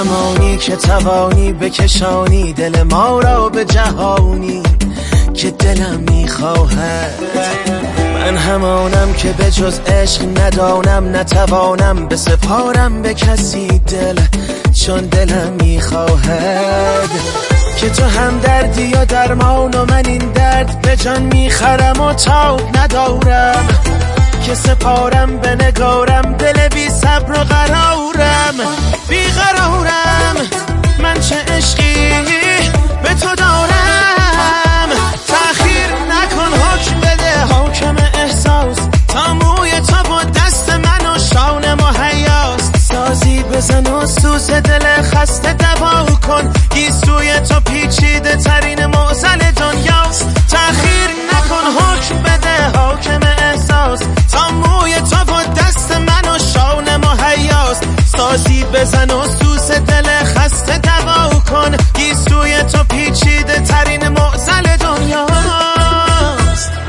همانی که توانی بکشانی دل ما را به جهانی که دلم میخواهد. من همانم که به جز عشق ندانم، نتوانم بسپارم به کسی دل، چون دلم میخواهد که تو هم دردی یا درمان و من این درد به جان میخرم و تاب ندارم که سپارم به نگارم. دل بی صبر و قرارم، بی قرارم. من چه عشقی به تو دارم، تأخیر نکن حکم بده حاکم احساس. تا موی تو با دست من و شانه مهیاست. سازی بزن و سوز دل خسته دوا کن، گیسوی تو پیچیده ترین معضل دنیاست. تأخیر نکن حکم بده حاکم احساس. تا موی تو با دست من و شانه مهیاست. سازی بزن و سوز دل خسته دوا کن، گیسوی تو پیچیده ترین معضل دنیاست.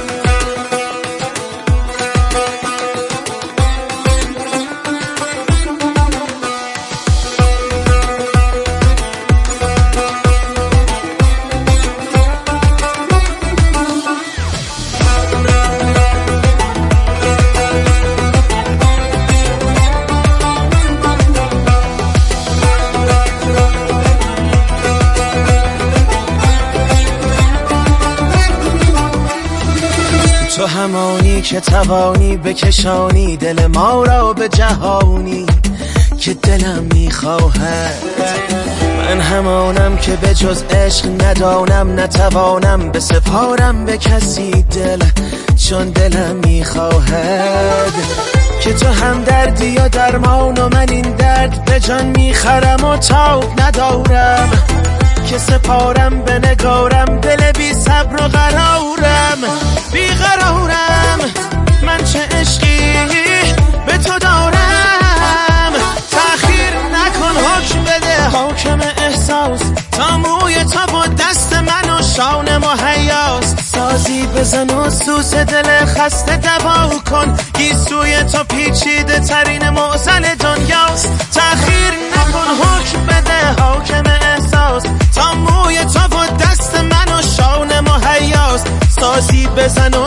تو همانی که توانی بکشانی دل ما را به جهانی که دلم میخواهد. من همانم که به جز عشق ندانم، نتوانم بسپارم به کسی دل، چون دلم میخواهد که تو هم دردی یا درمان و من این درد به جان میخرم و تاب ندارم که سپارم به نگارم. دل بی صبر و قرارم، بی قرارم. من چه عشقی به تو دارم، تأخیر نکن حکم بده حاکم احساس. تا موی تو با دست من و شانه مهیاست. سازی بزن و سوز دل خسته دوا کن، گیسوی تو پیچیده ترین معضل دنیاست. تأخیر نکن حکم بده حاکم احساس. تا موی تو با دست من و شانه مهیاست. سازی بزن و